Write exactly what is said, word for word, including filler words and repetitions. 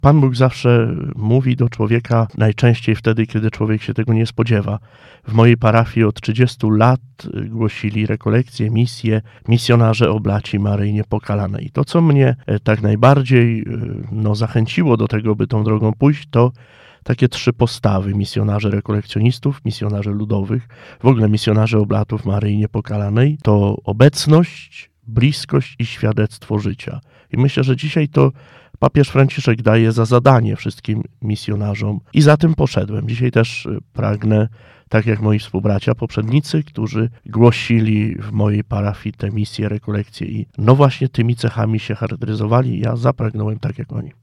Pan Bóg zawsze mówi do człowieka najczęściej wtedy, kiedy człowiek się tego nie spodziewa. W mojej parafii od trzydziestu lat głosili rekolekcje, misje, misjonarze oblaci Maryi Niepokalanej. To, co mnie tak najbardziej no, zachęciło do tego, by tą drogą pójść, to takie trzy postawy: misjonarzy rekolekcjonistów, misjonarzy ludowych, w ogóle misjonarzy oblatów Maryi Niepokalanej. To obecność, bliskość i świadectwo życia. I myślę, że dzisiaj to papież Franciszek daje za zadanie wszystkim misjonarzom i za tym poszedłem. Dzisiaj też pragnę, tak jak moi współbracia, poprzednicy, którzy głosili w mojej parafii te misje, rekolekcje i no właśnie tymi cechami się charakteryzowali, ja zapragnąłem tak jak oni.